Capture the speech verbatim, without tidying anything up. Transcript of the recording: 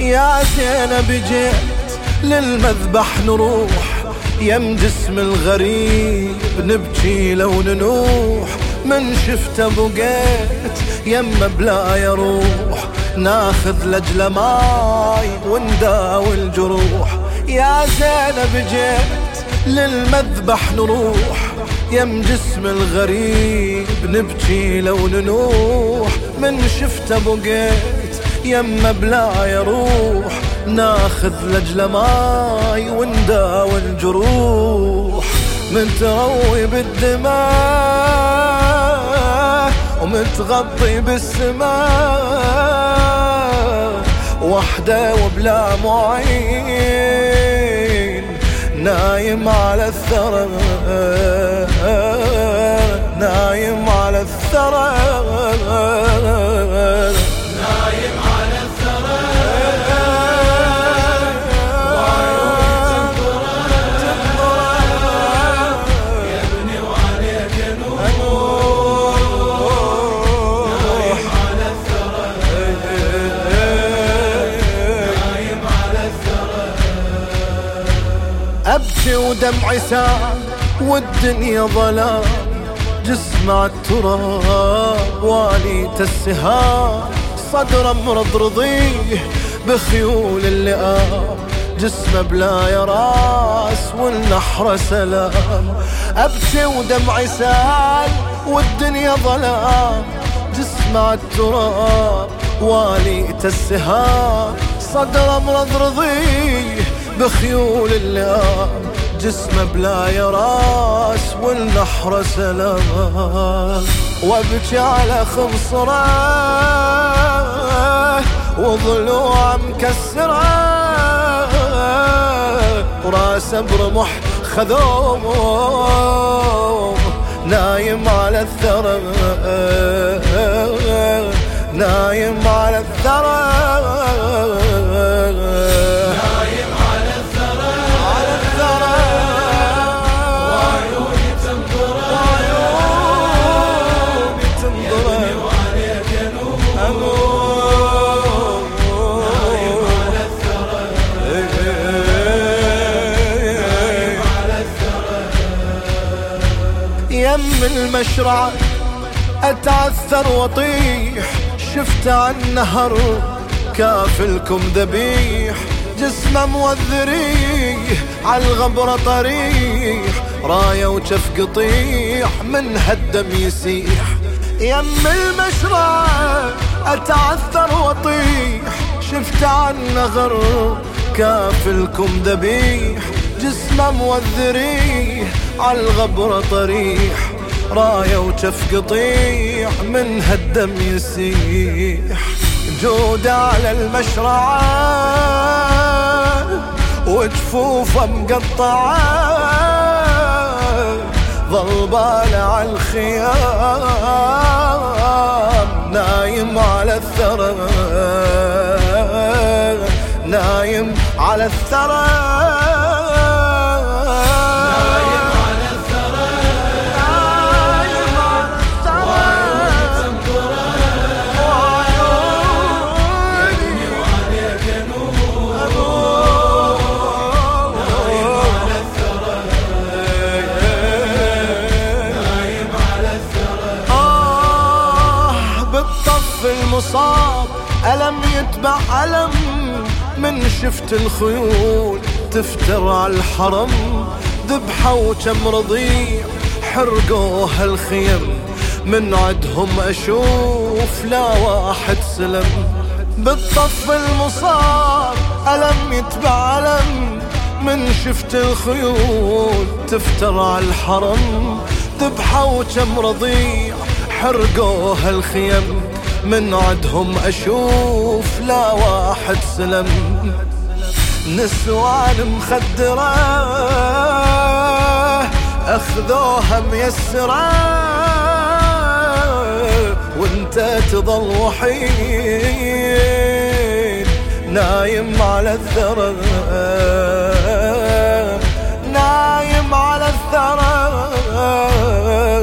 يا زينب جيت للمذبح نروح، يم جسم الغريب نبكي لو ننوح، من شفته بقيت يم بلا يروح، ناخذ لجل ماي ونداوي الجروح. يا زينب جيت للمذبح نروح، يم جسم الغريب نبكي لو ننوح، من شفته بقيت يم بلا يروح، ناخذ لجل ماي ونداوي الجروح. متروي بالدماء ومتغطي بالسماء، وحده وبلا معين، نايم على الثرى، نايم على الثرى، نايم على الثرى، وعيوني تنظره، يا ابني وعليك نور، نايم على الثرى، نايم على الثرى. أبكي ودمعي سال والدنيا ظلام، جسم عالتراب واليت السهام، صدر مرضرضيه بخيول اللئام، جسمه بلا يراس والنحر سلام. أبكي ودمعي سال والدنيا ظلام، جسم عالتراب واليت السهام، صدر مرضرضيه بخيول اللئام، جسمه بلا يراس والنحر سلام. وابكي على خنصره وضلوع مكسره، وراسه برمح خذوم، نايم على الثرى، نايم على الثرى، يم المشرع أتعثر وطيح، شفت عن نهر كافلكم ذبيح، جسمه موذريه عالغبرة طريح، راية وجف قطيح من هالدم يسيح. يم المشرع أتعثر وطيح، شفت عن نهر كافلكم ذبيح، جسمه موذريه عالغبرة طريح، راية وجف قطيح من هالدم يسيح. جود على المشرعة وجفوفه مقطعة، ظل بالع عالخيام، نايم على الثرى، نايم على الثرى، المصاب ألم يتبع ألم، من شفت الخيول تفتر على الحرم، ذبحوا وكم رضيع حرقوها الخيم، من عدهم أشوف لا واحد سلم. بالطف المصاب ألم يتبع ألم، من شفت الخيول تفتر على الحرم، ذبحوا وكم رضيع حرقوها الخيم، من عدهم أشوف لا واحد سلم. نسوان مخدرة أخذوها ميسرة، وانت تظل وحيد نايم على الثرى، نايم على الثرى.